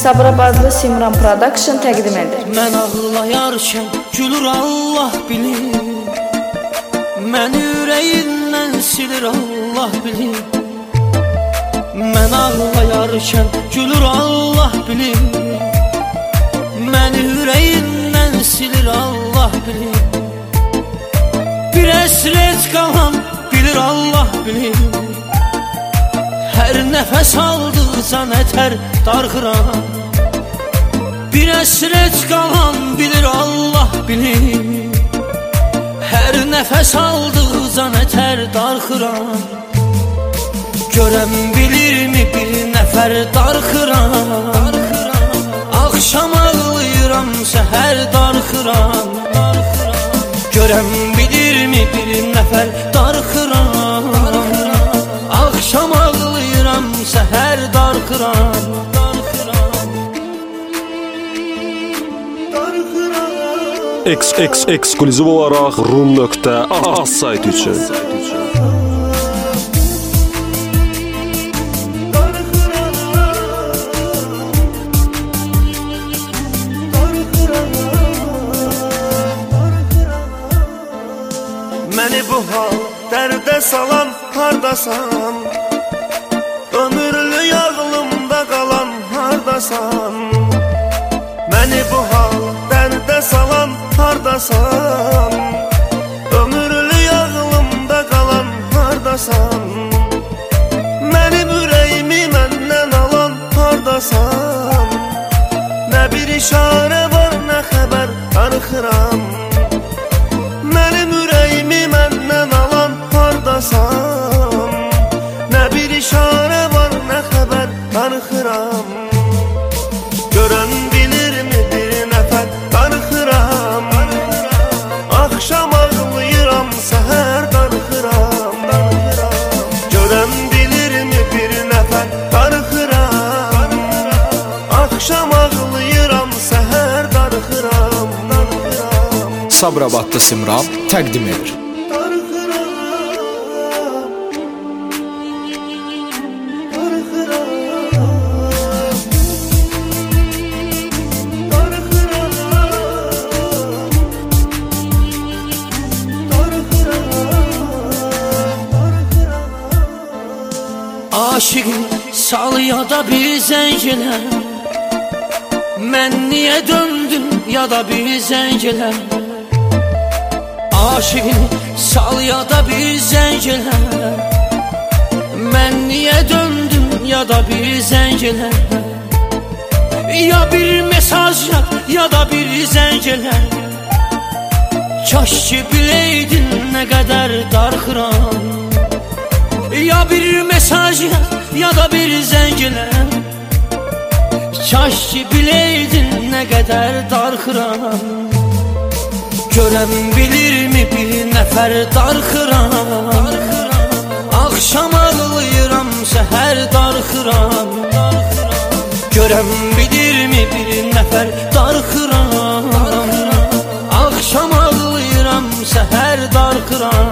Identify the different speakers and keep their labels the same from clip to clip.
Speaker 1: Sabirabadlı Simran Production təqdim edir.
Speaker 2: Mən ağlayarkən gülür Allah bilir, məni ürəyindən silir Allah bilir. Mən ağlayarkən gülür Allah bilir, məni ürəyindən silir Allah bilir. Bir əsrət qalan bilir Allah bilir, hər nəfəs aldıqca nətər darxıram. Bir əsrət qalan bilir Allah bilir, hər nəfəs aldıqca nətər darxıram. Görəm bilirmi bir nəfər darxıram, axşam ağlayıram, səhər darxıram. Görəm bilirmi bir nəfər darxıram, axşam ağlayıram, səhər darxıram.
Speaker 3: Eksklüziv olaraq rum.az saytı üçün.
Speaker 4: Məni bu hal dərdə salan hardasan, ömürlü ağlımda qalan hardasan. Məni bu hal dərdə salan hardasan, ömürlü ağlımda qalan hardasan. Mənim ürəyimi məndən alan hardasan, nə bir işarə var, nə xəbər darıxıram. Mənim ürəyimi məndən alan hardasan, nə bir işarə var, nə xəbər darıxıram. Görən bilirmi bir nəfər darıxıram, axşam ağlayıram, səhər darıxıram. Görən bilirmi bir nəfər darıxıram, axşam ağlayıram, səhər darıxıram.
Speaker 5: Sabirabadlı Simran təqdim edir.
Speaker 2: Aşıqım sal ya da bir zəngələ, mən niyə döndüm ya da bir zəngələ. Aşıqım sal ya da bir zəngələ, mən niyə döndüm ya da bir zəngələ. Ya bir mesaj yaz ya da bir zəngələ, kaş ki biləydin nə qədər darxıram. Ya bir mesaj yaz ya da bir zəngələ, kaş ki biləydin nə qədər darxıram. Görəm bilirmi bir nəfər darxıram, axşam ağlayıram, səhər darxıram. Görəm bilirmi bir nəfər darxıram, axşam ağlayıram, səhər darxıram.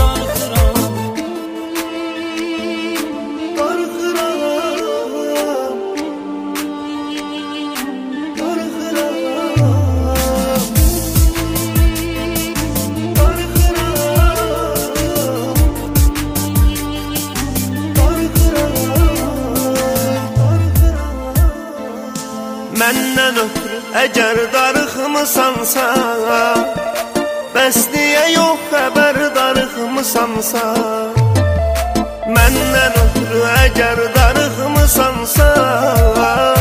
Speaker 4: Məndən ötürü əgər darıxmısansa, bəs niyə yox xəbər darıxmısansa. Məndən ötürü əgər darıxmısansa,